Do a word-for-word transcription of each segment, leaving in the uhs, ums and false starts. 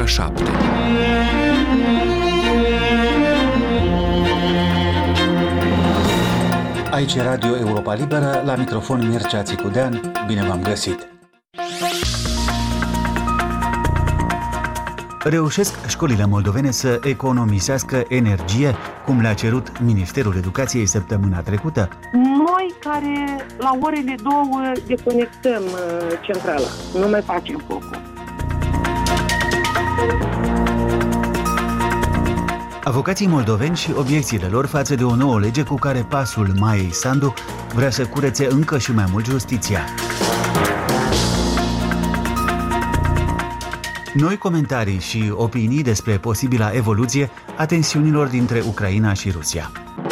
ora șapte. Aici e Radio Europa Liberă, la microfon Mircea Țicudean. Bine v-am găsit! Reușesc școlile moldovene să economisească energie, cum le-a cerut Ministerul Educației săptămâna trecută? Noi care la orele două deconectăm centrala, nu mai facem focul. Avocații moldoveni și obiecțiile lor față de o nouă lege cu care pasul Maiei Sandu vrea să curețe încă și mai mult justiția. Noi comentarii și opinii despre posibila evoluție a tensiunilor dintre Ucraina și Rusia.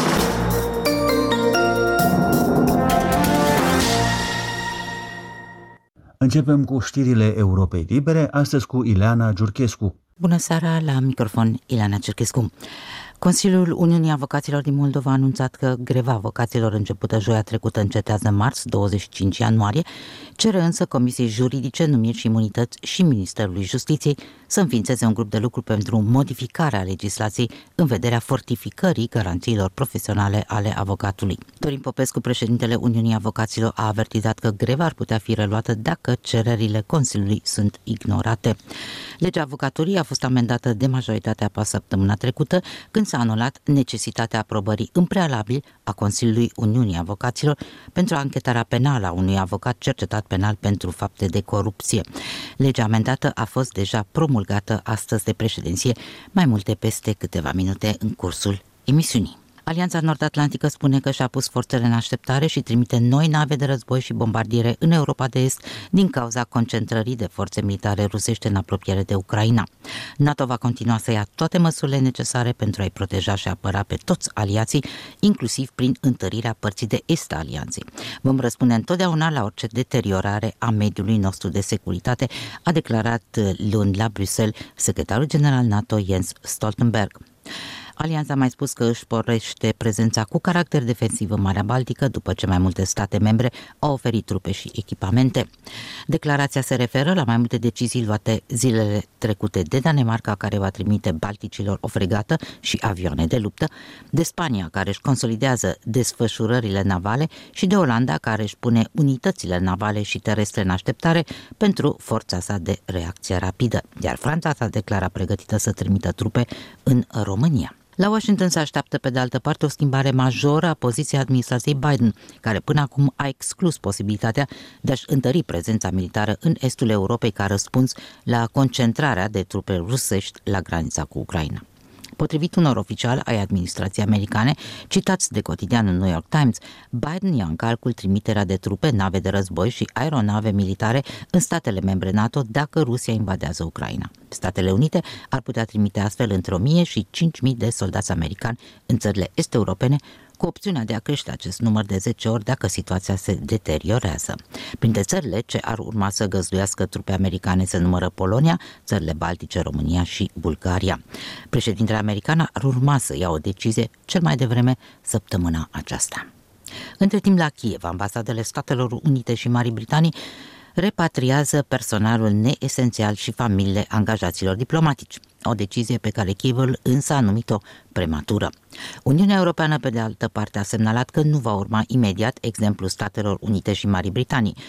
Începem cu știrile Europei Libere, astăzi cu Ileana Giurchescu. Bună seara, la microfon Ileana Giurchescu. Consiliul Uniunii Avocaților din Moldova a anunțat că greva avocaților începută joia trecută încetează marți, douăzeci și cinci ianuarie, cere însă Comisiei Juridice, Numiri și Imunități și Ministerului Justiției să înființeze un grup de lucru pentru modificarea legislației în vederea fortificării garanțiilor profesionale ale avocatului. Dorin Popescu, președintele Uniunii Avocaților, a avertizat că greva ar putea fi reluată dacă cererile Consiliului sunt ignorate. Legea avocaturii a fost amendată de majoritatea P A S săptămâna trecută, când s-a anulat necesitatea aprobării în prealabil a Consiliului Uniunii Avocaților pentru anchetarea penală a unui avocat cercetat penal pentru fapte de corupție. Legea amendată a fost deja promulgată astăzi de președinție, mai multe peste câteva minute în cursul emisiunii. Alianța Nord-Atlantică spune că și-a pus forțele în așteptare și trimite noi nave de război și bombardiere în Europa de Est din cauza concentrării de forțe militare rusești în apropiere de Ucraina. NATO va continua să ia toate măsurile necesare pentru a-i proteja și apăra pe toți aliații, inclusiv prin întărirea părții de est a alianței. Vom răspunde întotdeauna la orice deteriorare a mediului nostru de securitate, a declarat luni la Bruxelles secretarul general NATO Jens Stoltenberg. Alianța a mai spus că își sporește prezența cu caracter defensiv în Marea Baltică după ce mai multe state membre au oferit trupe și echipamente. Declarația se referă la mai multe decizii luate zilele trecute de Danemarca, care va trimite balticilor o fregată și avioane de luptă, de Spania, care își consolidează desfășurările navale, și de Olanda, care își pune unitățile navale și terestre în așteptare pentru forța sa de reacție rapidă, iar Franța s-a declarat pregătită să trimită trupe în România. La Washington se așteaptă pe de altă parte o schimbare majoră a poziției administrației Biden, care până acum a exclus posibilitatea de a-și întări prezența militară în estul Europei ca răspuns la concentrarea de trupe rusești la granița cu Ucraina. Potrivit unor oficiali ai administrației americane, citați de cotidianul New York Times, Biden ia în calcul trimiterea de trupe, nave de război și aeronave militare în statele membre NATO dacă Rusia invadează Ucraina. Statele Unite ar putea trimite astfel între o mie și cinci mii de soldați americani în țările est-europene, cu opțiunea de a crește acest număr de zece ori dacă situația se deteriorează. Printre țările ce ar urma să găzduiască trupe americane se numără Polonia, țările Baltice, România și Bulgaria. Președintele american ar urma să ia o decizie cel mai devreme săptămâna aceasta. Între timp, la Kiev, ambasadele Statelor Unite și Marii Britanii repatriază personalul neesențial și familiile angajaților diplomatici, o decizie pe care Kievul însă a numit-o prematură. Uniunea Europeană, pe de altă parte, a semnalat că nu va urma imediat exemplul Statelor Unite și Marii Britanii